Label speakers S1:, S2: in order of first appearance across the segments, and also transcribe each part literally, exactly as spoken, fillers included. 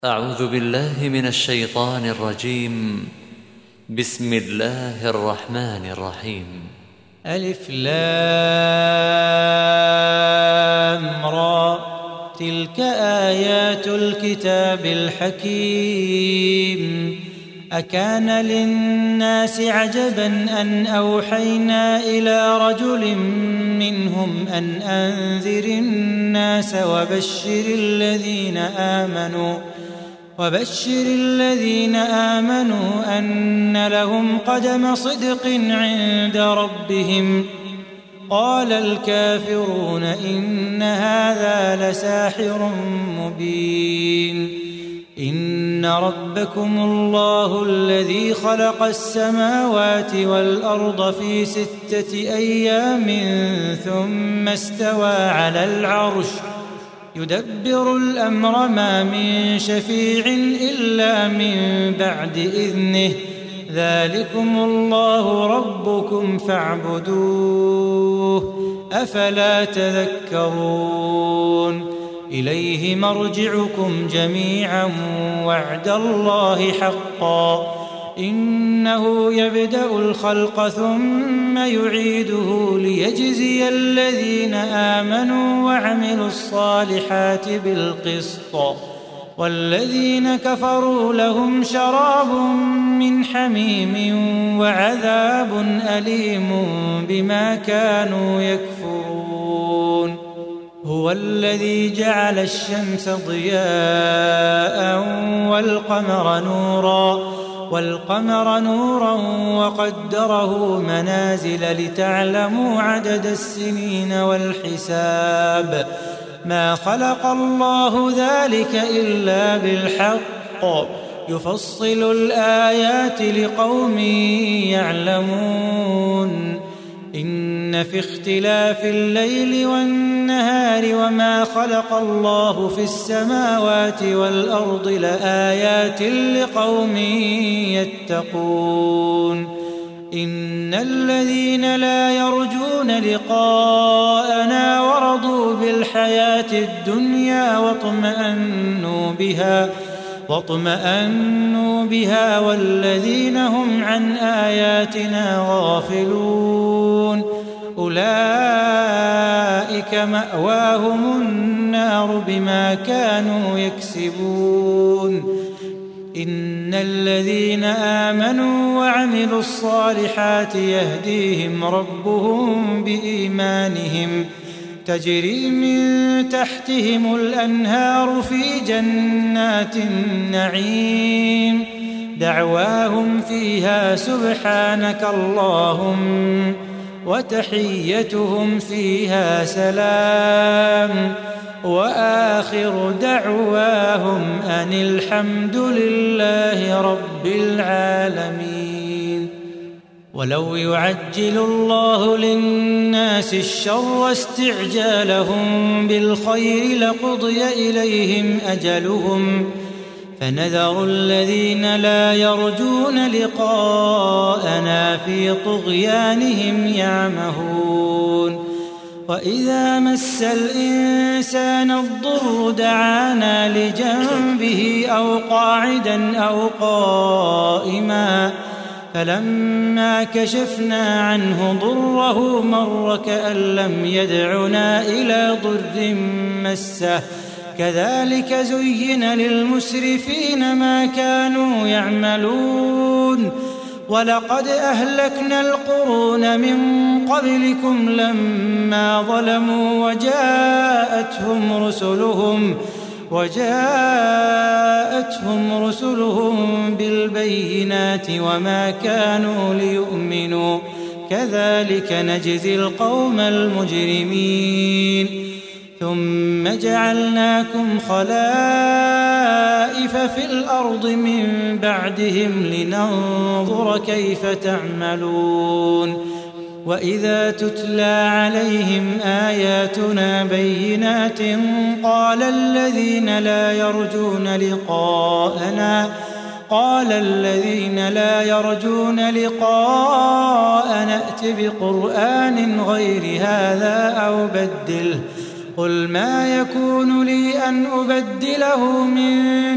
S1: أعوذ بالله من الشيطان الرجيم. بسم الله الرحمن الرحيم.
S2: ألف لام را، تلك آيات الكتاب الحكيم. أكان للناس عجبا أن أوحينا إلى رجل منهم أن أنذر الناس وبشر الذين آمنوا وبشر الذين آمنوا أن لهم قدم صدق عند ربهم. قال الكافرون إن هذا لساحر مبين. إن ربكم الله الذي خلق السماوات والأرض في ستة أيام ثم استوى على العرش يدبر الأمر ما من شفيع إلا من بعد إذنه. ذلكم الله ربكم فاعبدوه أفلا تذكرون. إليه مرجعكم جميعا وعد الله حقا. إنه يبدأ الخلق ثم يعيده ليجزي الذين آمنوا وعملوا الصالحات بالقسط، والذين كفروا لهم شراب من حميم وعذاب أليم بما كانوا يكفرون. هو الذي جعل الشمس ضياء والقمر نورا والقمر نورا وقدره منازل لتعلموا عدد السنين والحساب. ما خلق الله ذلك إلا بالحق، يفصل الآيات لقوم يعلمون. إن في اختلاف الليل والنهار وما خلق الله في السماوات والأرض لآيات لقوم يتقون. إن الذين لا يرجون لقاءنا ورضوا بالحياة الدنيا واطمأنوا بها واطمأنوا بها والذين هم عن آياتنا غافلون أولئك مأواهم النار بما كانوا يكسبون. إن الذين آمنوا وعملوا الصالحات يهديهم ربهم بإيمانهم تجري من تحتهم الأنهار في جنات النعيم. دعواهم فيها سبحانك اللهم وتحيتهم فيها سلام وآخر دعواهم أن الحمد لله رب العالمين. ولو يعجل الله للناس الشر استعجالهم بالخير لقضي إليهم أجلهم فنذر الذين لا يرجون لقاءنا في طغيانهم يعمهون. وإذا مس الإنسان الضر دعانا لجنبه أو قاعدا أو قائما فلما كشفنا عنه ضره مر كأن لم يدعنا إلى ضر مسه. كذلك زين للمسرفين ما كانوا يعملون. ولقد أهلكنا القرون من قبلكم لما ظلموا وجاءتهم رسلهم وجاءتهم رسلهم بالبينات وما كانوا ليؤمنوا. كذلك نجزي القوم المجرمين. ثم جعلناكم خلائف في الأرض من بعدهم لننظر كيف تعملون. وإذا تتلى عليهم آياتنا بينات قال الذين لا يرجون لقاءنا قال الذين لا يرجون لقاءنا ائت بقرآن غير هذا أو بدله قل ما يكون لي أن أبدله من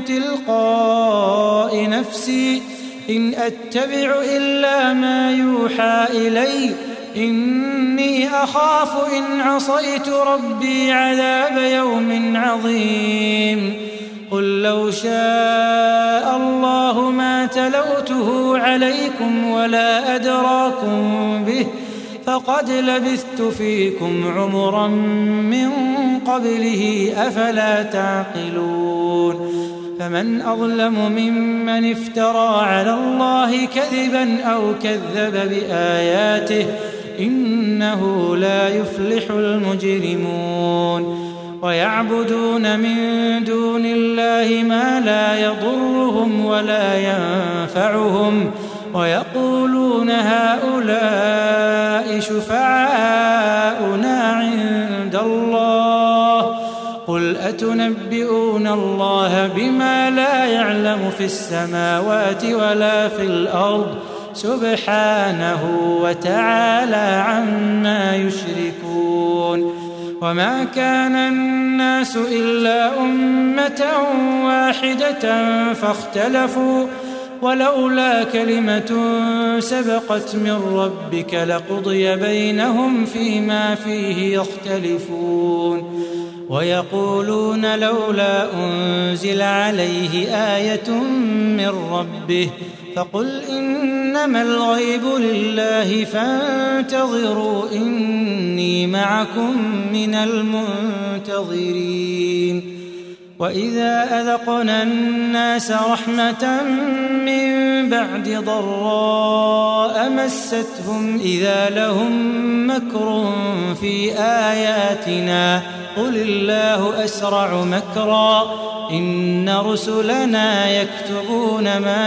S2: تلقاء نفسي إن أتبع إلا ما يوحى إلي إني أخاف إن عصيت ربي عذاب يوم عظيم قل لو شاء الله ما تلوته عليكم ولا أدراكم به فقد لبثت فيكم عمرا من قبله أفلا تعقلون فمن أظلم ممن افترى على الله كذبا أو كذب بآياته إنه لا يفلح المجرمون ويعبدون من دون الله ما لا يضرهم ولا ينفعهم ويقولون هؤلاء شفعاؤنا عند الله قل أتنبئون الله بما لا يعلم في السماوات ولا في الأرض سبحانه وتعالى عما يشركون وما كان الناس إلا أمة واحدة فاختلفوا ولولا كلمة سبقت من ربك لقضي بينهم فيما فيه يختلفون ويقولون لولا أنزل عليه آية من ربه فقل إنما الغيب لله فانتظروا إني معكم من المنتظرين وإذا أذقنا الناس رحمة من بعد ضراء مستهم إذا لهم مكر في آياتنا قل الله أسرع مكرا إن رسلنا يكتبون ما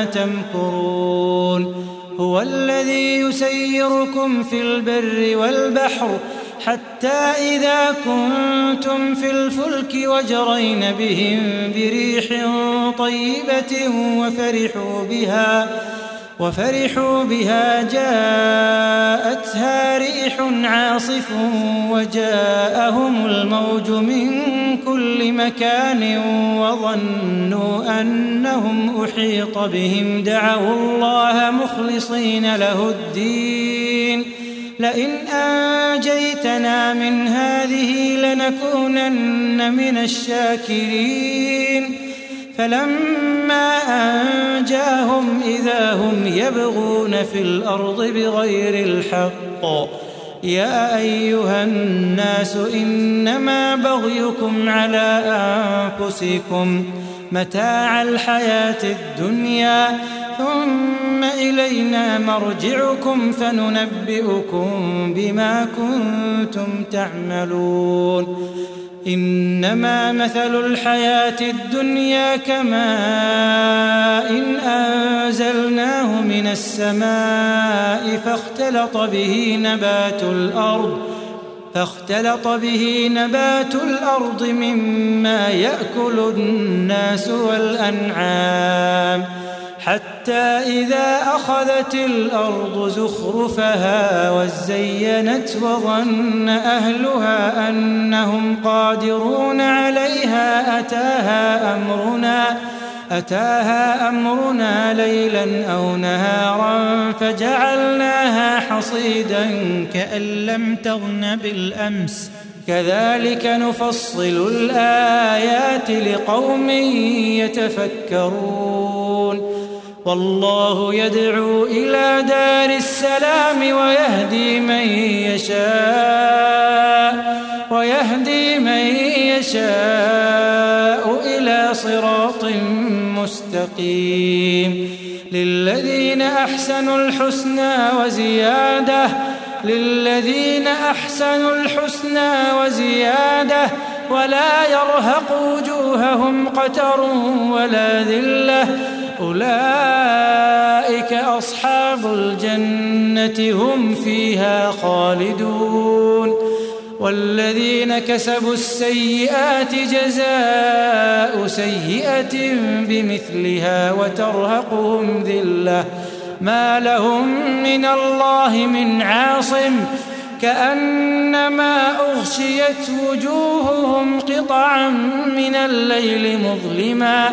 S2: تمكرون هو الذي يسيركم في البر والبحر حتى إذا كنتم في الفلك وجرين بهم بريح طيبة وفرحوا بها وفرحوا بها جاءتها ريح عاصف وجاءهم الموج من كل مكان وظنوا أنهم أحيط بهم دعوا الله مخلصين له الدين لئن أنجيتنا من هذه لنكونن من الشاكرين فلما أنجاهم إذا هم يبغون في الأرض بغير الحق يا أيها الناس إنما بغيكم على أنفسكم متاع الحياة الدنيا ثم إلينا مرجعكم فننبئكم بما كنتم تعملون إنما مثل الحياة الدنيا كماء إن أنزلناه من السماء فاختلط به نبات الأرض فاختلط به نبات الأرض مما يأكل الناس والأنعام حتى إذا أخذت الأرض زخرفها وزينت وظن أهلها أنهم قادرون عليها أتاها أمرنا أتاها أمرنا ليلا أو نهارا فجعلناها حصيدا كأن لم تغن بالأمس كذلك نفصل الآيات لقوم يتفكرون والله يدعو إلى دار السلام ويهدي من يشاء ويهدي من يشاء إلى صراط مستقيم للذين أحسنوا الحسنى وزيادة للذين أحسنوا الحسنى وزيادة ولا يرهق وجوههم قتر ولا ذلة أولئك أصحاب الجنة هم فيها خالدون والذين كسبوا السيئات جزاء سيئة بمثلها وترهقهم ذلة ما لهم من الله من عاصم كأنما أغشيت وجوههم قطعا من الليل مظلما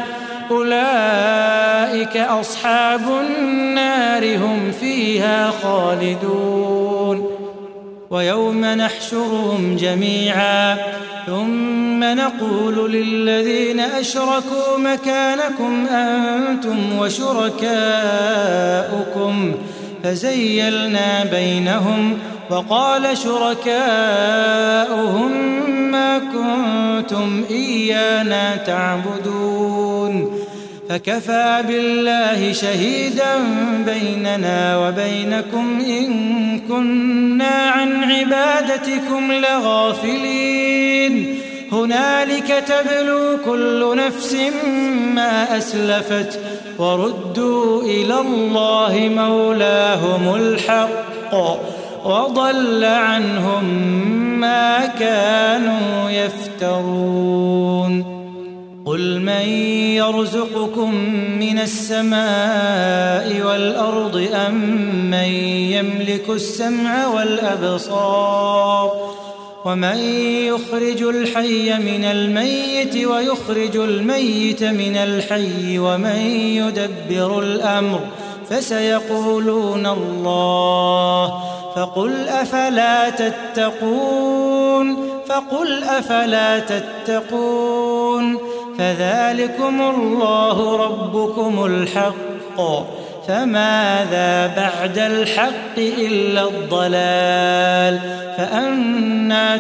S2: أولئك أصحاب النار هم فيها خالدون ويوم نحشرهم جميعا ثم نقول للذين أشركوا مكانكم أنتم وشركاؤكم فزيلنا بينهم وقال شركاؤهم ما كنتم إيانا تعبدون فكفى بالله شهيدا بيننا وبينكم إن كنا عن عبادتكم لغافلين هنالك تبلو كل نفس ما أسلفت وردوا إلى الله مولاهم الحق وضل عنهم ما كانوا يفترون قل من يرزقكم من السماء والأرض أم من يملك السمع والأبصار ومن يخرج الحي من الميت ويخرج الميت من الحي ومن يدبر الأمر فسيقولون الله فقل أفلا تتقون فقل أفلا تتقون فذلكم الله ربكم الحق فماذا بعد الحق إلا الضلال فأنى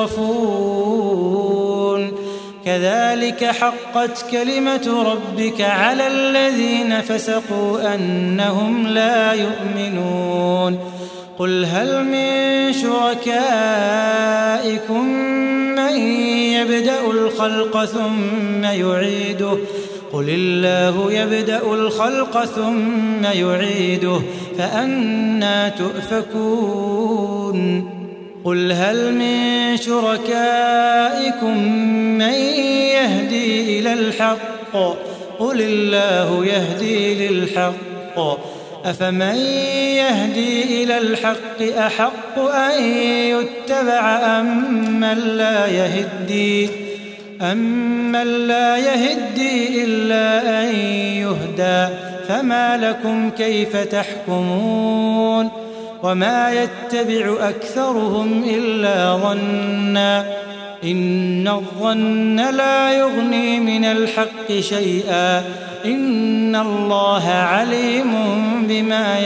S2: تصرفون كذلك حقت كلمة ربك على الذين فسقوا أنهم لا يؤمنون قل هل من شركائكم من يبدأ الخلق ثم يعيده قل الله يبدأ الخلق ثم يعيده فأنى تؤفكون قل هل من شركائكم من يهدي إلى الحق قل الله يهدي للحق أفمن يهدي إلى الحق أحق أن يتبع أم من لا يهدي أمن لا يهدي إلا أن يهدى فما لكم كيف تحكمون وما يتبع أكثرهم إلا ظنا إن الظن لا يغني من الحق شيئا إن الله عليم بما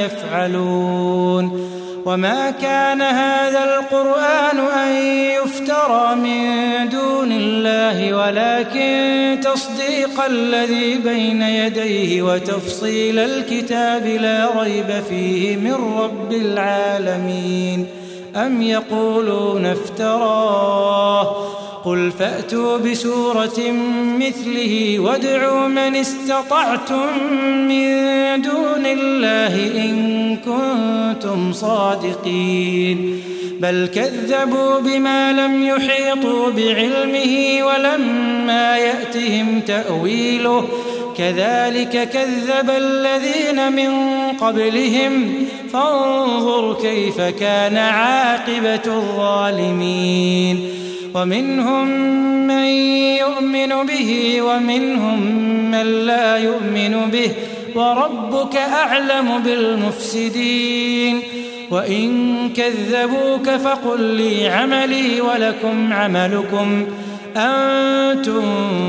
S2: يفعلون وما كان هذا القرآن أن يفترى من دون الله ولكن تصديق الذي بين يديه وتفصيل الكتاب لا ريب فيه من رب العالمين أم يقولون افتراه قل فأتوا بسورة مثله وادعوا من استطعتم من دون الله إن كنتم صادقين بل كذبوا بما لم يحيطوا بعلمه ولما يأتهم تأويله كذلك كذب الذين من قبلهم فانظر كيف كان عاقبة الظالمين ومنهم من يؤمن به ومنهم من لا يؤمن به وربك أعلم بالمفسدين وإن كذبوك فقل لي عملي ولكم عملكم أنتم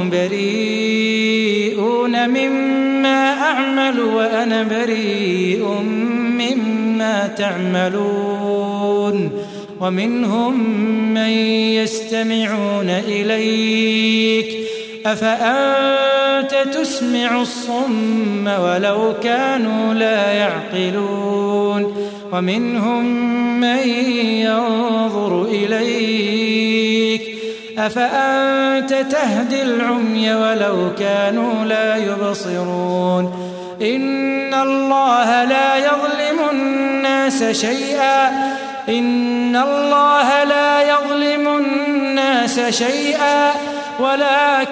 S2: بريئون مما أعمل وأنا بريء مما تعملون ومنهم من يستمعون إليك أفأنت تسمع الصم ولو كانوا لا يعقلون ومنهم من ينظر إليك أفأنت تهدي العمي ولو كانوا لا يبصرون إن الله لا يظلم الناس شيئا إن الله لا يظلم الناس شيئا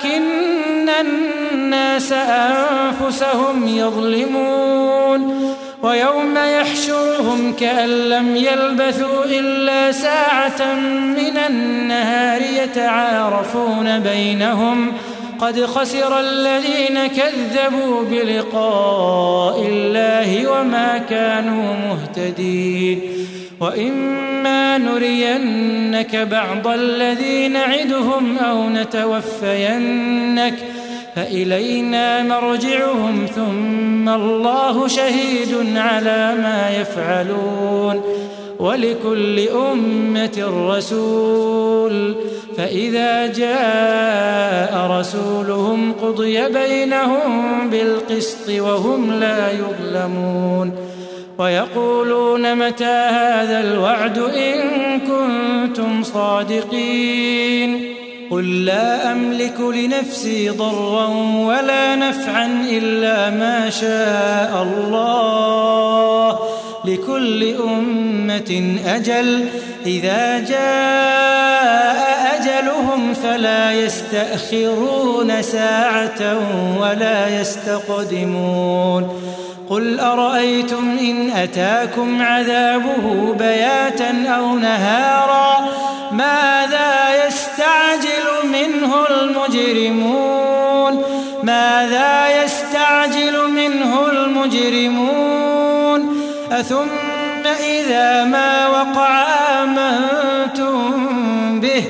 S2: ولكن الناس أنفسهم يظلمون ويوم يحشرهم كأن لم يلبثوا إلا ساعة من النهار يتعارفون بينهم قد خسر الذين كذبوا بلقاء الله وما كانوا مهتدين وإما نرينك بعض الذي نعدهم أو نتوفينك فإلينا مرجعهم ثم الله شهيد على ما يفعلون ولكل أمة رسول فإذا جاء رسولهم قضي بينهم بالقسط وهم لا يظلمون ويقولون متى هذا الوعد إن كنتم صادقين قل لا أملك لنفسي ضرا ولا نفعا إلا ما شاء الله لكل أمة أجل إذا جاء أجلهم فلا يستأخرون ساعة ولا يستقدمون قل أرأيتم إن أتاكم عذابه بياتا أو نهارا ماذا يستعجل منه المجرمون ماذا يستعجل منه المجرمون أثم إذا ما وقع آمنتم به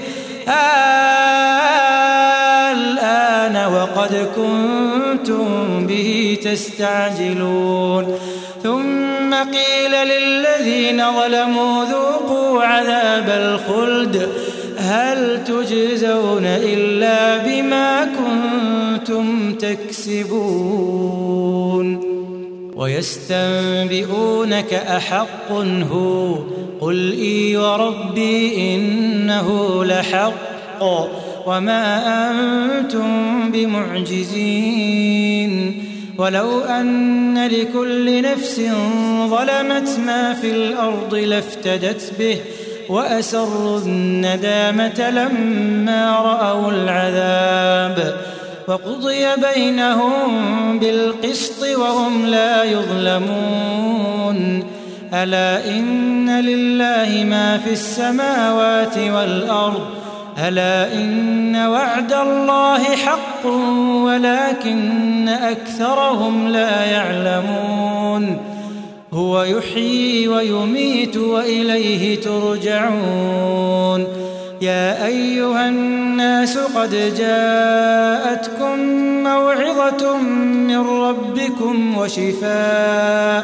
S2: الآن وقد كنتم به تستعجلون ثم قيل للذين ظلموا ذوقوا عذاب الخلد هل تجزون إلا بما كنتم تكسبون ويستنبئونك أحق هو قل إي وربي إنه لحق وما أنتم بمعجزين ولو أن لكل نفس ظلمت ما في الأرض لافتدت به وأسروا الندامة لما رأوا العذاب وقضي بينهم بالقسط وهم لا يظلمون ألا إن لله ما في السماوات والأرض ألا إن وعد الله حق ولكن أكثرهم لا يعلمون هو يحيي ويميت وإليه ترجعون يا أيها الناس قد جاءتكم موعظة من ربكم وشفاء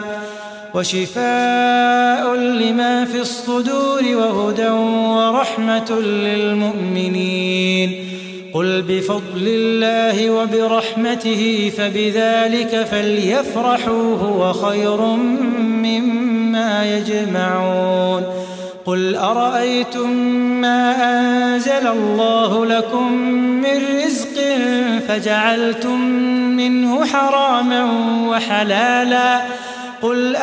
S2: وشفاء لما في الصدور وهدى ورحمة للمؤمنين قل بفضل الله وبرحمته فبذلك فليفرحوا هو خير مما يجمعون قل أرأيتم ما أنزل الله لكم من رزق فجعلتم منه حراما وحلالا قل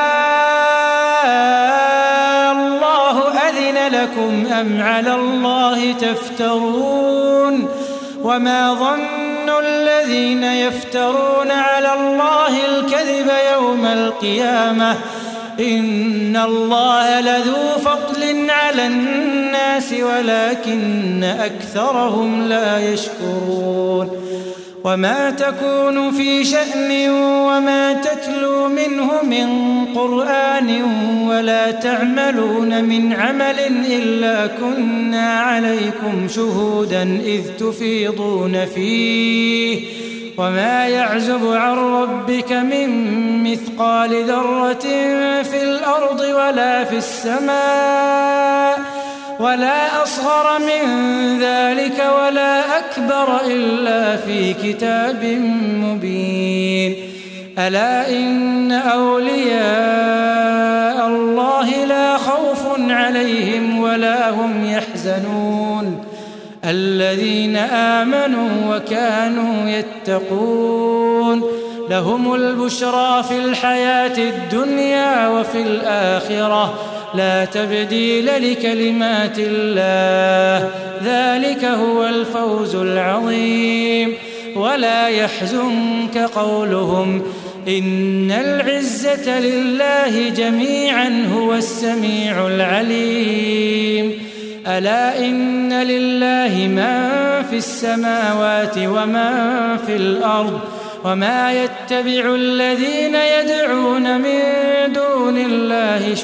S2: آه الله أذن لكم أم على الله تفترون وما ظن الذين يفترون على الله الكذب يوم القيامة إن الله لذو فضل على الناس ولكن أكثرهم لا يشكرون وما تكون في شأن وما تتلو منه من قرآن ولا تعملون من عمل إلا كنا عليكم شهودا إذ تفيضون فيه وما يعزب عن ربك من مثقال ذرة في الأرض ولا في السماء ولا أصغر من ذلك ولا أكبر إلا في كتاب مبين ألا إن أولياء الله لا خوف عليهم ولا هم يحزنون الذين آمنوا وكانوا يتقون لهم البشرى في الحياة الدنيا وفي الآخرة لا تبديل لكلمات الله ذلك هو الفوز العظيم ولا يحزنك قولهم إن العزة لله جميعا هو السميع العليم ألا إن لله من في السماوات ومن في الأرض وما يتبع الذين يدعون من دون الله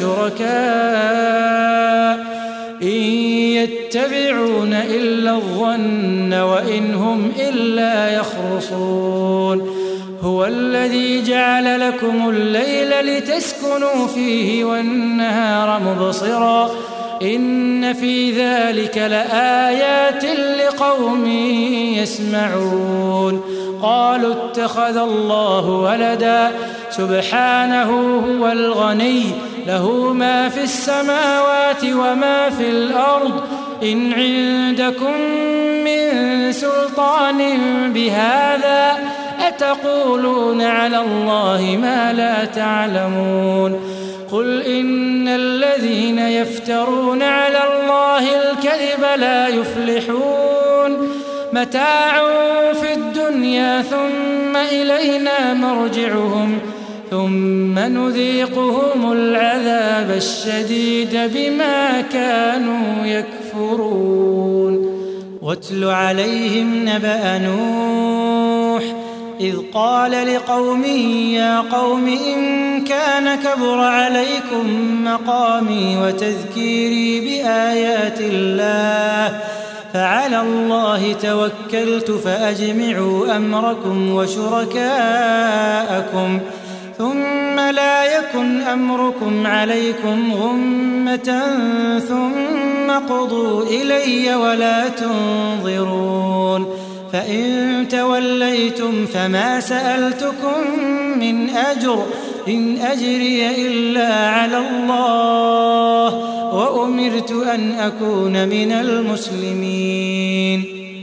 S2: شركاء إن يتبعون إلا الظن وإن هم إلا يخرصون هو الذي جعل لكم الليل لتسكنوا فيه والنهار مبصرا إن في ذلك لآيات لقوم يسمعون قالوا اتخذ الله ولدا سبحانه هو الغني له ما في السماوات وما في الأرض إن عندكم من سلطان بهذا أتقولون على الله ما لا تعلمون قل إن الذين يفترون على الله الكذب لا يفلحون متاع في الدنيا ثم إلينا مرجعهم ثم نذيقهم العذاب الشديد بما كانوا يكفرون واتل عليهم نبأ نوح إذ قال لقومه يا قوم إن كان كبر عليكم مقامي وتذكيري بآيات الله فعلى الله توكلت فأجمعوا أمركم وشركاءكم ثم لا يكن أمركم عليكم غمة ثم قضوا إلي ولا تنظرون فإن توليتم فما سألتكم من أجر إن أجري إلا على الله وأمرت أن أكون من المسلمين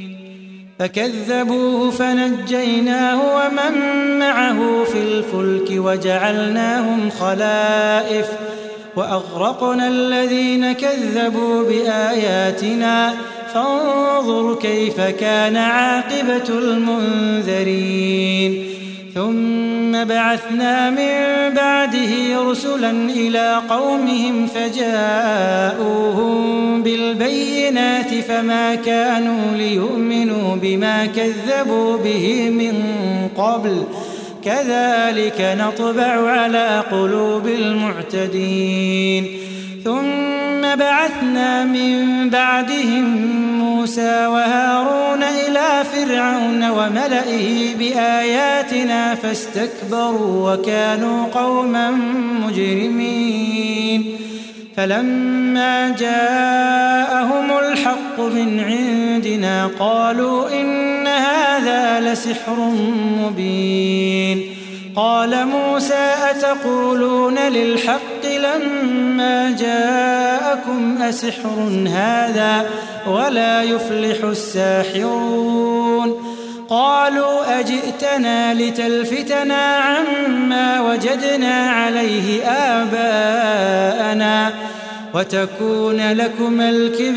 S2: فكذبوه فنجيناه ومن معه في الفلك وجعلناهم خلائف وأغرقنا الذين كذبوا بآياتنا فانظر كيف كان عاقبة المنذرين ثم بعثنا من بعده رسلا إلى قومهم فجاءوهم بالبينات فما كانوا ليؤمنوا بما كذبوا به من قبل كذلك نطبع على قلوب المعتدين ثم بعثنا من بعدهم موسى وهارون إلى فرعون وملئه بآياتنا فاستكبروا وكانوا قوما مجرمين فلما جاءهم الحق من عندنا قالوا إن هذا لسحر مبين قال موسى أتقولون للحق لما جاءكم أسحر هذا ولا يفلح الساحرون قالوا أجئتنا لتلفتنا عما وجدنا عليه آباءنا وتكون لكما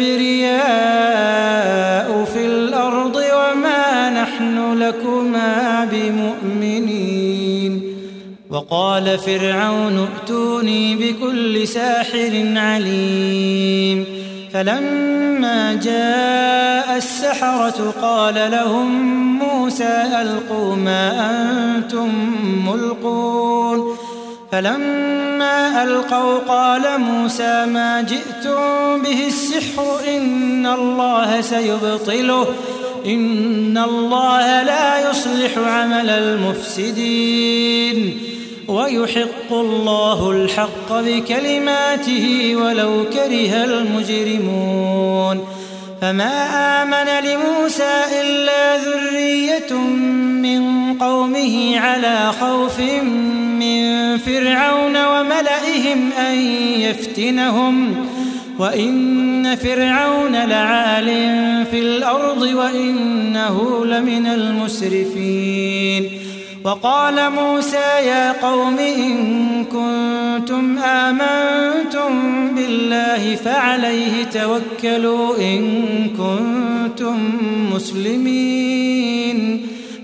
S2: الكبرياء في الأرض وما نحن لكما بمؤمنين وقال فرعون ائتوني بكل ساحر عليم فلما جاء السحرة قال لهم موسى ألقوا ما أنتم ملقون فلما ألقوا قال موسى ما جئتم به السحر إن الله سيبطله إن الله لا يصلح عمل المفسدين ويحق الله الحق بكلماته ولو كره المجرمون فما آمن لموسى إلا ذرية من قومه على خوف من فرعون وملئهم أن يفتنهم وإن فرعون لعال في الأرض وإنه لمن المسرفين وقال موسى يا قوم إن كنتم آمنتم بالله فعليه توكلوا إن كنتم مسلمين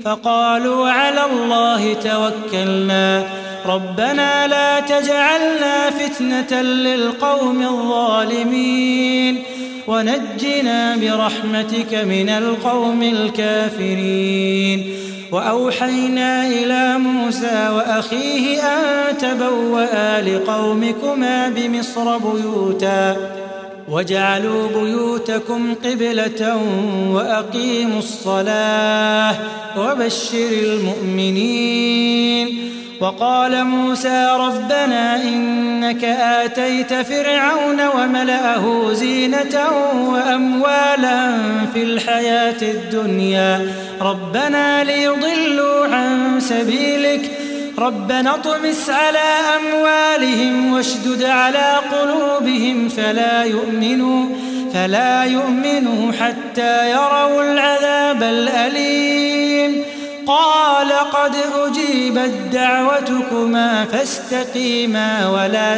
S2: فقالوا على الله توكلنا ربنا لا تجعلنا فتنة للقوم الظالمين ونجنا برحمتك من القوم الكافرين. وأوحينا إلى موسى وأخيه أن تبوأ لقومكما بمصر بيوتا واجعلوا بيوتكم قبلة وأقيموا الصلاة وبشر المؤمنين. وقال موسى ربنا إنك آتيت فرعون وملأه زينة وأموالا في الحياة الدنيا ربنا ليضلوا عن سبيلك ربنا اطمس على أموالهم واشدد على قلوبهم فلا يؤمنوا فلا يؤمنوا حتى يروا العذاب الأليم. قال قد أجيبت دعوتكما فاستقيما ولا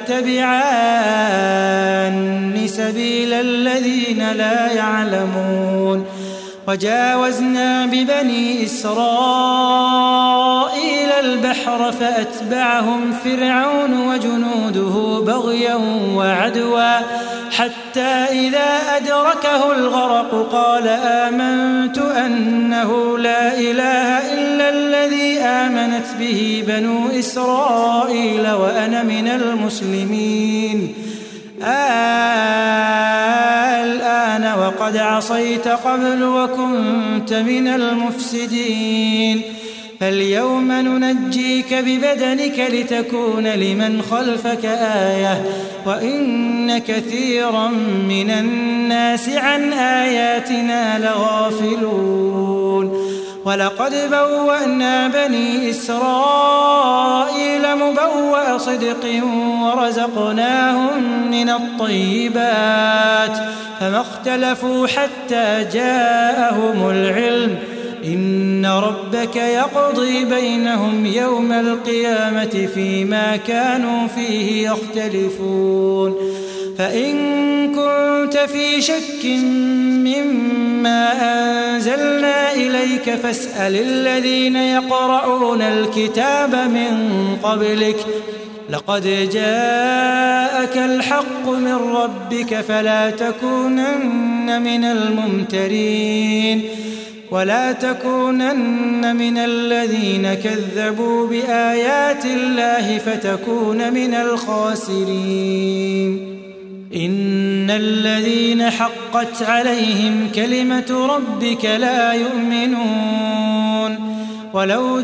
S2: تتبعان سبيل الذين لا يعلمون. وجاوزنا ببني إسرائيل البحر فأتبعهم فرعون وجنوده بغيا وعدوا حتى إذا أدركه الغرق قال آمنت أنه لا إله إلا الذي آمنت به بنو إسرائيل وأنا من المسلمين. الآن وقد عصيت قبل وكنت من المفسدين فاليوم ننجيك ببدنك لتكون لمن خلفك آية وإن كثيرا من الناس عن آياتنا لغافلون. ولقد بوأنا بني إسرائيل مبوأ صدق ورزقناهم من الطيبات فما اختلفوا حتى جاءهم العلم إن ربك يقضي بينهم يوم القيامة فيما كانوا فيه يختلفون. فإن كنت في شك مما أنزلنا إليك فاسأل الذين يقرؤون الكتاب من قبلك لقد جاءك الحق من ربك فلا تكونن من الممترين ولا تكونن من الذين كذبوا بآيات الله فتكون من الخاسرين. إن الذين حقت عليهم كلمة ربك لا يؤمنون ولو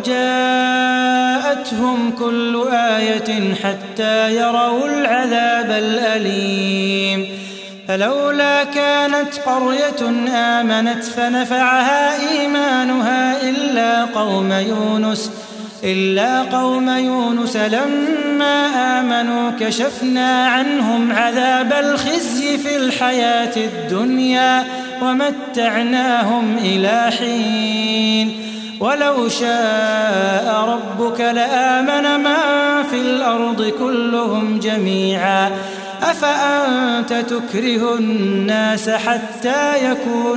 S2: جاءتهم كل آية حتى يروا العذاب الأليم. فلولا كانت قرية آمنت فنفعها إيمانها إلا قوم يونس إلا قوم يونس لما آمنوا كشفنا عنهم عذاب الخزي في الحياة الدنيا ومتعناهم إلى حين. ولو شاء ربك لآمن من في الأرض كلهم جميعا أفأنت تكره الناس حتى يكونوا